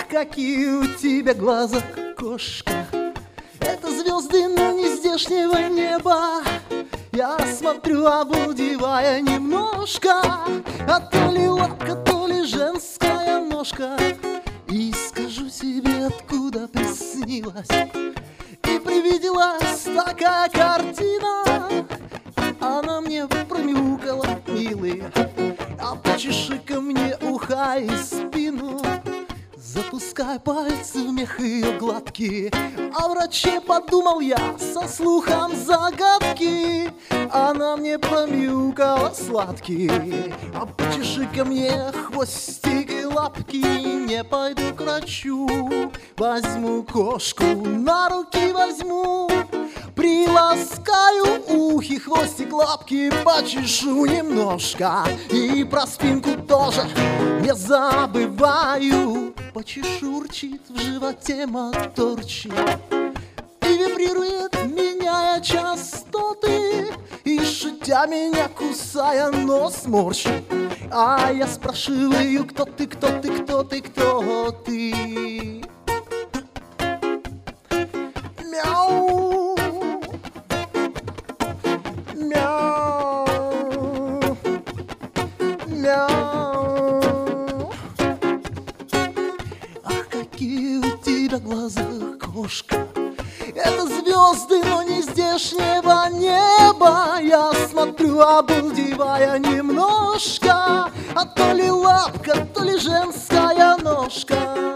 какие у тебя глаза, кошка. Это звезды, но не здешнего неба. Я смотрю, обалдевая немножко. А то ли лапка, то ли женская ножка. И скажу себе, откуда приснилась и привиделась такая картина. Она мне промяукала, милый, а почеши-ка мне уха и спину. Запускай пальцы в мех ее гладкие. О враче подумал я со слухом загадки. Она мне промяукала сладкие. А почеши-ка мне хвостик и лапки. Не пойду к врачу, возьму кошку, на руки возьму. Приласкаю ухи, хвостик, лапки, почешу немножко. И про спинку тоже не забываю. Почешу, урчит в животе моторчик и вибрирует, меняя частоты. И шутя меня кусая, нос морщит. А я спрашиваю, кто ты, кто ты, кто ты, кто ты? Мяу, мяу, мяу. Ах, какие у тебя глаза, кошка. Это звезды, но не здешнего неба. Я смотрю, обалдевая немножко. А то ли лапка, то ли женская ножка.